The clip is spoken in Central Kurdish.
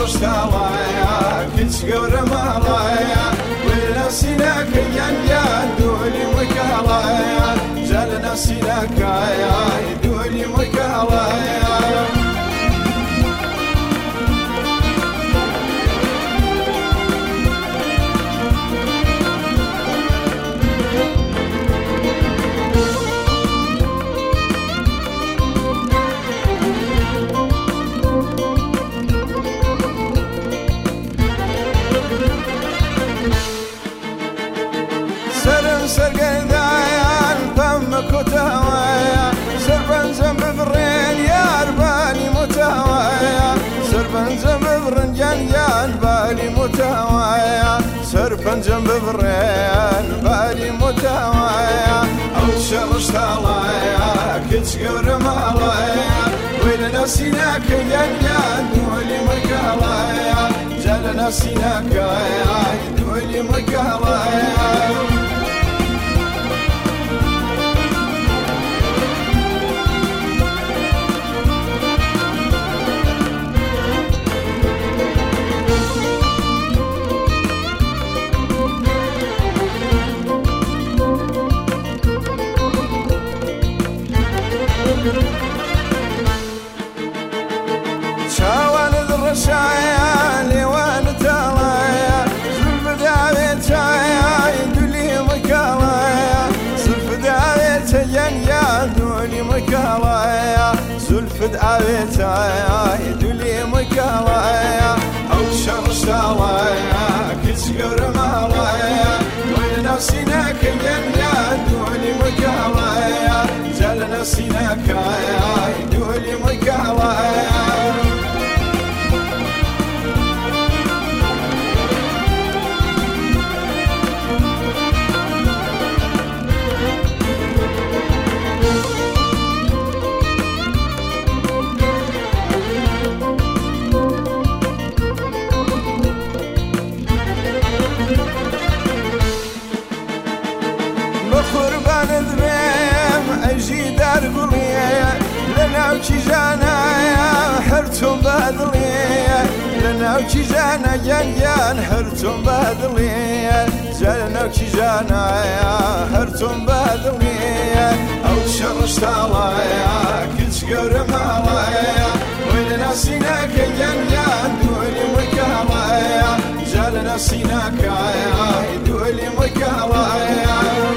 شرشتاوايا كتشقور مالايا ولا سيناك يان دولي مكالايا جالنا سيناك يا دولي مكالايا سرقدايا فمك وتهوايا سربا زنب برين يا بالي متهوايا سربا زنب برين جان بالي متهوايا سربا زنب برين بالي متهوايا او شرشت علايا كتشقر مالايا وين نسيناك جان دولي مكالايا جالنا سيناك يا دولي مكالايا شاوان الرشايا ليوان تالايا زلف داويتايا يدولي مكالايا زلف داويتايا يا دولي مكالايا زلف داويتايا يدولي مكالايا او شرشتالايا كتشقر مالايا وين سيناك يا دولي مكالايا جالنا سيناك يا دولي مكالايا قربان ذريم اجي دار قليا لنا وشي جانايا حرتم بادليا لنا وشي جانا جان حرتم بادليا جالنا وشي جانايا حرتم بادليا او شرشت علايا كتشقر مالايا وين ناسيناك جان دولي مكالايا جالنا سيناك يا دولي مكالايا